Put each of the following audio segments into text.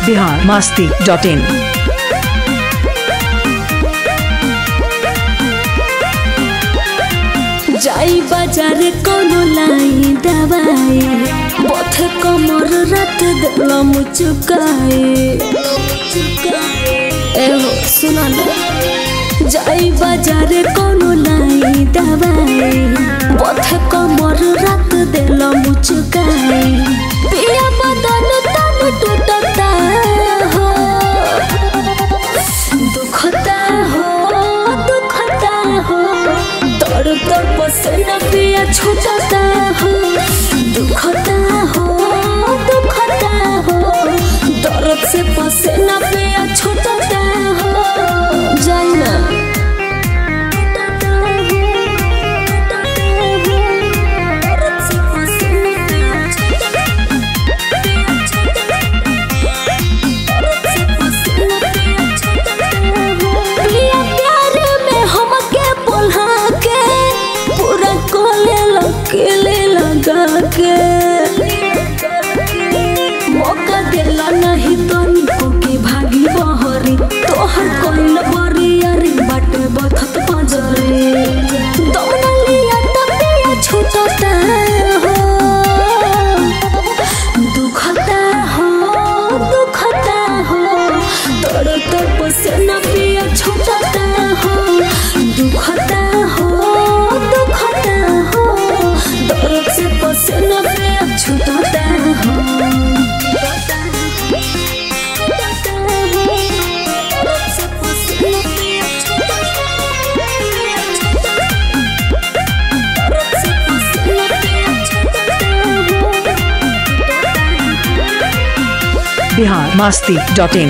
biharmasti.in। जाई बाजार कोनो लाई दवाई पथे कमर रात दिल मुचुकाए एहो सुना ना। जाई बाजार कोनो लाई दवाई पथे कमर रात दिल मुचुकाए पिया बदन तन टूटता हो दुखता हो तोड़ तो पसीना पिया छूटता हो दुखता हो दर्द से पसीना पिया छूटता हो जाई ना मौका दिला नहीं तो निको की भागी बहरी तोहर कोइल बरियारी बाटे बथत पजरे दौड़ा लिया तबिया छूटता हो दुखता हो तोड़ तो पसीना पिया छूटता हो दुखता हो दर्द से पसीना पिया छूटता हो biharmasti.in।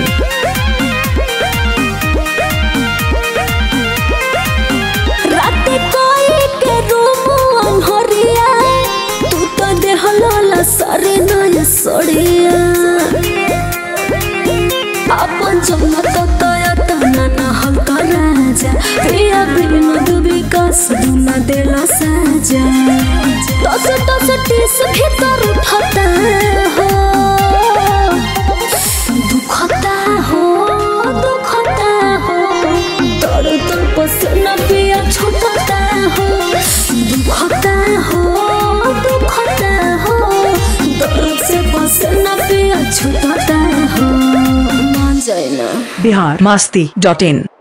रात कोई के रूम अनहरिया तू तो देहला सारे नया सड़िया अपन जन्नत तया तना ना हल्का राजा पिया बिन विकास दुना देला साजा दस टीस भीतर उठता हो तोड़ तो पसीना पिया छूटता हो दुखता हो दर्द से पसीना पिया छूटता हो मान जाए ना। biharmasti.in।